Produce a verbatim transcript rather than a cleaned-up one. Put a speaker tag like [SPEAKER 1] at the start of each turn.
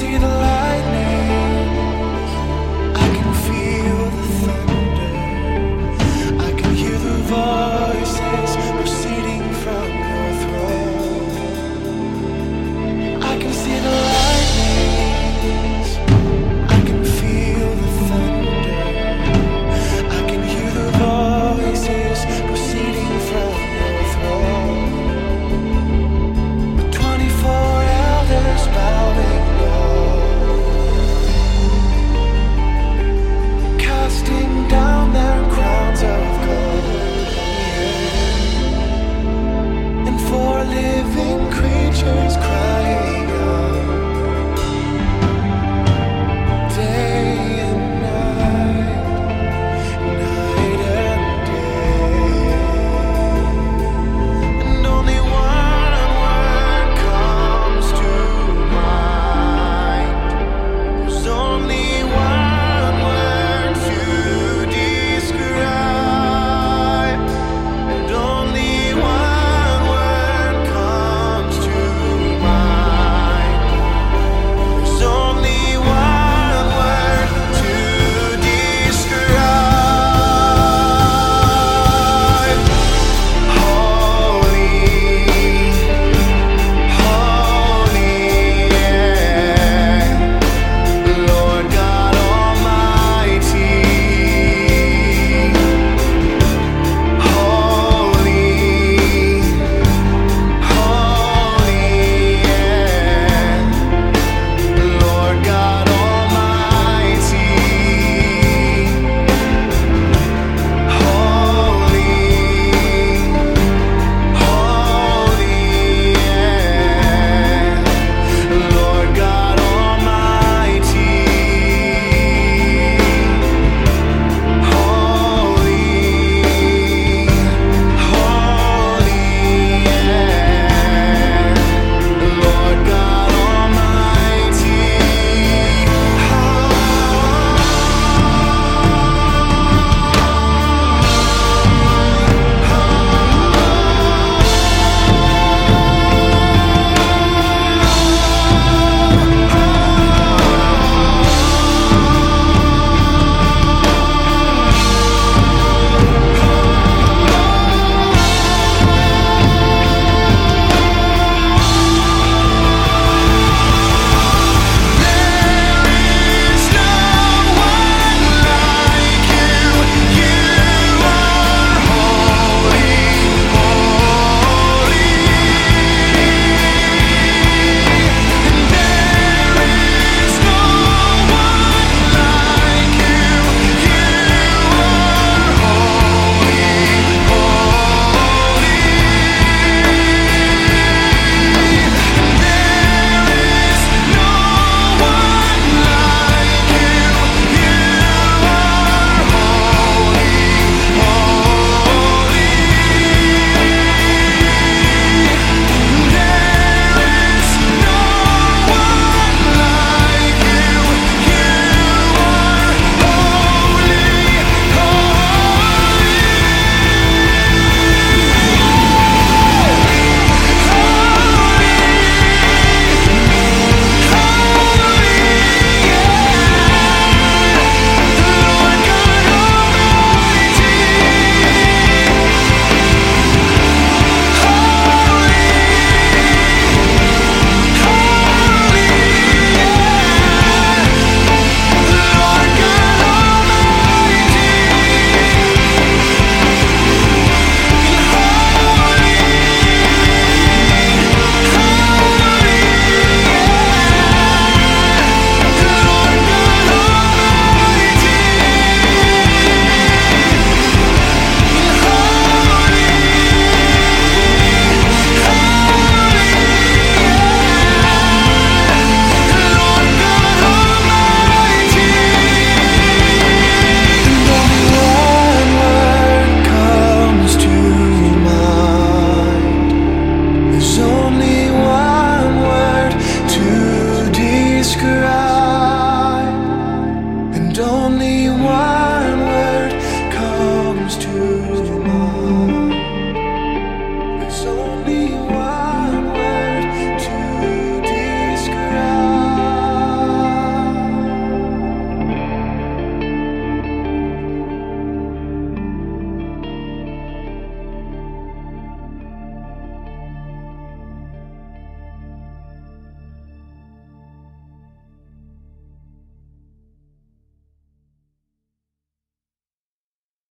[SPEAKER 1] see the lightning, I can feel the thunder, I can hear the voices proceeding from your throne. I can see the lightnings, I can feel the thunder, I can hear the voices proceeding from your throne. The twenty-four elders bowing low, casting down their crowns of gold, and four living creatures crying out, day and night, night and day. And only one word comes to mind. There's only one word to describe, and only one word comes to mind. There's only one word to describe. Holy, holy, yeah. Lord God Almighty. Holy, holy, yeah. Lord God Almighty. Holy, holy, yeah. Lord God Almighty. Holy, holy, yeah. Lord God Almighty. Describe.